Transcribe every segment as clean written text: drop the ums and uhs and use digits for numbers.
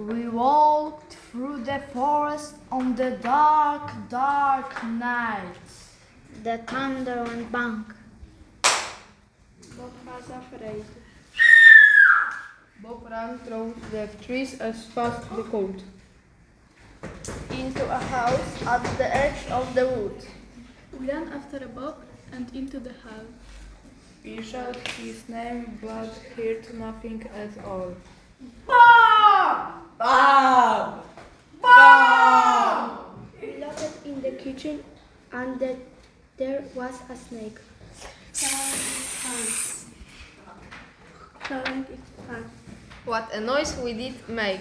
We walked through the forest on the dark, dark night. The thunder went bang. Bob was afraid. Bob ran through the trees as fast as he could. Into a house at the edge of the wood. We ran after Bob and into the hall. He shouted his name but heard nothing at all. Bob! Bob! Bob! We looked in the kitchen and there was a snake. Clawing its hands. What a noise we did make.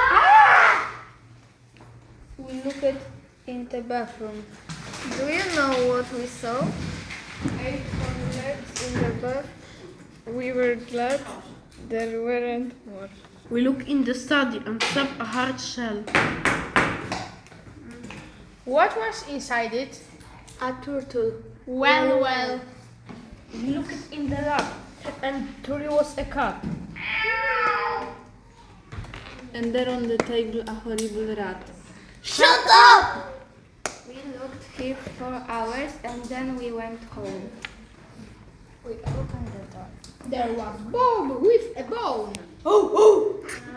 We looked in the bathroom. Do you know what we saw? 8 legs in the bath. We were glad there weren't more. We looked in the study and saw a hard shell. What was inside it? A turtle. Well. We looked in the lab and there was a cat. And there on the table a horrible rat. Shut up! We looked here for hours and then we went home. We opened the door. There was Bob with a bone. Oh!